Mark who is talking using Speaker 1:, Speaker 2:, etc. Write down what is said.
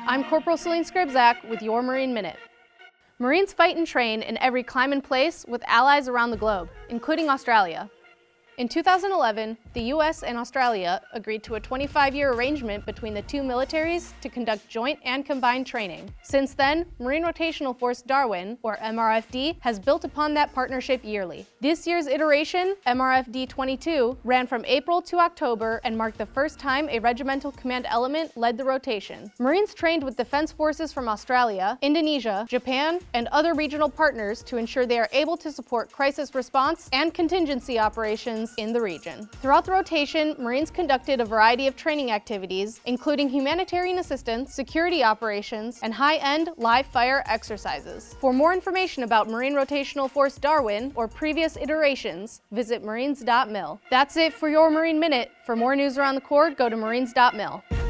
Speaker 1: I'm Corporal Celine Scribzak with your Marine Minute. Marines fight and train in every clime and place with allies around the globe, including Australia. In 2011, the U.S. and Australia agreed to a 25-year arrangement between the two militaries to conduct joint and combined training. Since then, Marine Rotational Force Darwin, or MRFD, has built upon that partnership yearly. This year's iteration, MRFD 22, ran from April to October and marked the first time a regimental command element led the rotation. Marines trained with defense forces from Australia, Indonesia, Japan, and other regional partners to ensure they are able to support crisis response and contingency operations in the region. Throughout the rotation, Marines conducted a variety of training activities, including humanitarian assistance, security operations, and high-end live fire exercises. For more information about Marine Rotational Force Darwin or previous iterations, visit marines.mil. That's it for your Marine Minute. For more news around the Corps, go to marines.mil.